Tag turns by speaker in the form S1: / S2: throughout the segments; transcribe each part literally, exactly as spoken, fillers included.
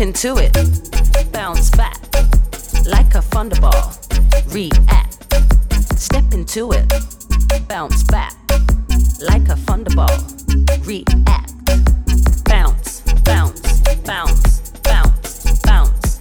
S1: into it, bounce back like a thunderball. React, step into it, bounce back like a thunderball. React, bounce, bounce, bounce, bounce, bounce,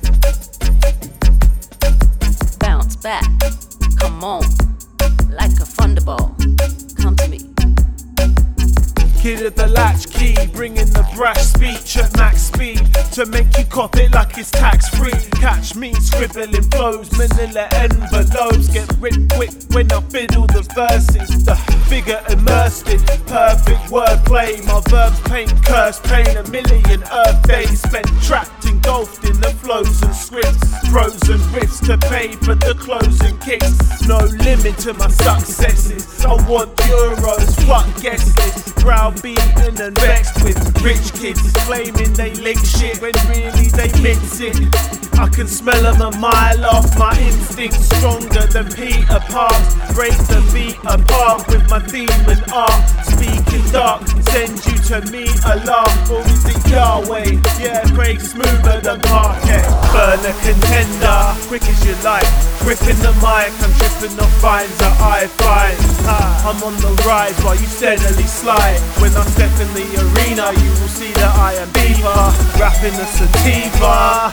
S1: bounce back. Come on, like a thunderball. Come to me.
S2: Kid of the latchkey, bringing the brash speech at max speed to make you cop it like it's tax free. Catch me scribbling flows, manila envelopes. Get ripped quick when I fiddle the verses. The figure immersed in perfect wordplay. My verbs paint curse pain. A million earth days spent trapped, engulfed in the flows and scripts. Frozen riffs to pay for the closing kicks. No limit to my successes. I want euros, fuck guest list. Browbeaten and vexed with rich kids claiming they lick shit when really they mix it. I can smell them a mile off. My instincts stronger than Peter Parks. Break the beat apart with my theme and art. Speaking dark, send you to me a laugh. Or is it Yahweh? Yeah, break smoother than parquet. Burn a contender, quick as you like. Gripping the mic, I'm tripping off vines that I find. I'm on the rise while you steadily slide. When I step in the arena, you will see that I am diva, rapping a sativa.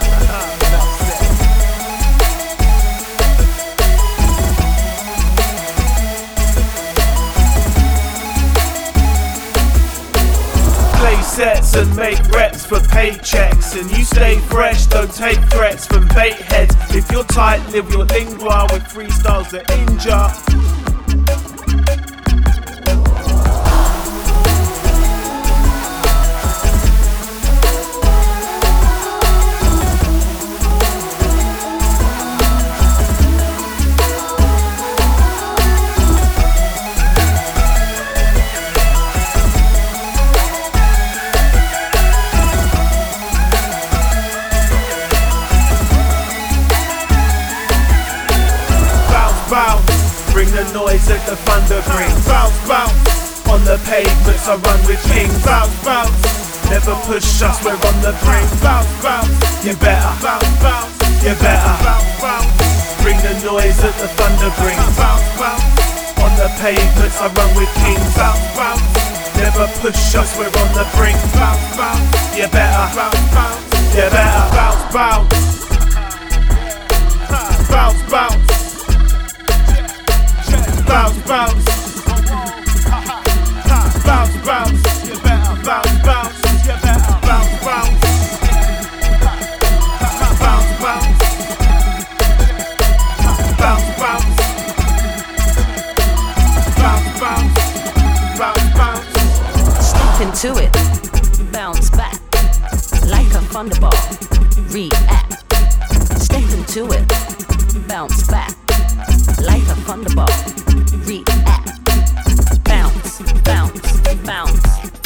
S2: Play sets and make reps for paychecks, and you stay fresh, don't take threats from bait heads. If you're tight, live your lingua with freestyles that injure. Bring the noise that the thunder brings. Bounce, bounce. On the pavements I run with kings. Bounce, bounce. Never push us, we're on the brink. Bounce, bounce. You better. Bounce, bounce. You better. Bounce, bounce. Bring the noise that the thunder brings. Bounce, bounce. On the pavements I run with kings. Bounce, bounce. Never push us, we're on the brink. Bounce, bounce. You better. Bounce, bounce. You better. Bounce, bounce. Bounce, bounce. Bounce, bounce, bounce, bounce, you better bounce, bounce, you better bounce, bounce, bounce, bounce, bounce, bounce, bounce, bounce, bounce, bounce.
S1: Step into it, bounce back like a thunderball. React, step into it, bounce back like a thunderball. React, bounce, bounce, bounce.